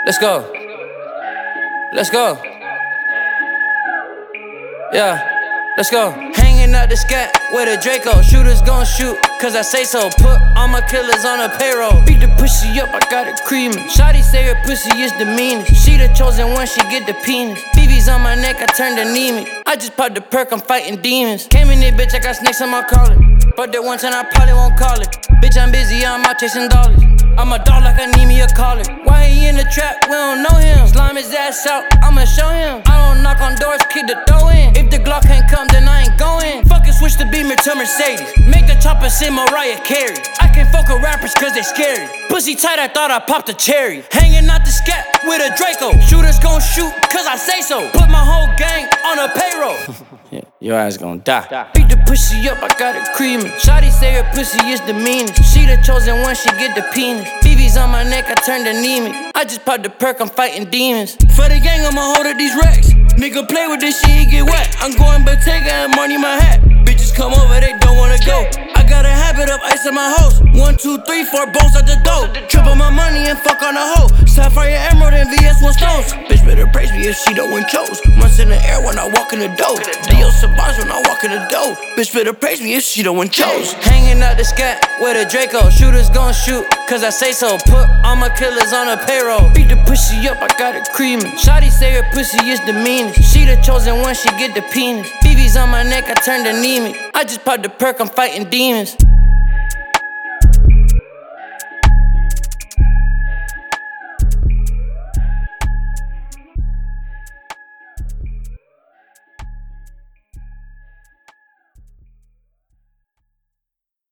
Let's go. Let's go. Yeah, let's go. Hanging out the scat with a Draco. Shooters gon' shoot, cause I say so. Put all my killers on a payroll. Beat the pussy up, I got it creamin'. Shawty say her pussy is the meanest. She the chosen one, she get the penis. BB's on my neck, I turned anemic. I just popped the perk, I'm fighting demons. Came in here, bitch, I got snakes on my collar. But that one time I probably won't call it. Bitch, I'm busy, I'm out chasing dollars. I'm a dog like I need me a collar. Why he in the trap? We don't know him. Slime his ass out, I'ma show him. I don't knock on doors, kick the door in. If the Glock can't come, then I ain't going. Fucking switch the Beamer to Mercedes. Make the chopper sing Mariah Carey. I can't fuck with rappers cause they scary. Pussy tight, I thought I popped a cherry. Hanging out the scat with a Draco. Shooters gon' shoot cause I say so. Put my whole gang on a payroll. Yeah, your ass gon' die. Beat the pussy up, I got it creamin'. Shawty say her pussy is the meanest. She the chosen one, she get the penis. BB's on my neck, I turned anemic. I just popped the perk, I'm fighting demons. For the gang, I'ma hold up these racks. Nigga play with this shit, he get wet. I'm going Bottega and money my hat. Bitches come over, they don't wanna go. I got a habit of ice in my house. 1, 2, 3, 4 bolts at the door. Triple my money and fuck on a hoe. Sapphire emerald and VS1 stones. Bitch better praise me if she don't win chose. Months in the air when I walk in the door. Dio Savage when I walk in the door. Bitch better praise me if she don't win chose. Hanging out the scat with a Draco. Shooters gon' shoot cause I say so. Put all my killers on a payroll. Beat the pussy up, I got it creamin'. Shawty say her pussy is the meanest. She the chosen one, she get the penis. BB's on my neck, I turned anemic. I just popped the perk, I'm fighting demons.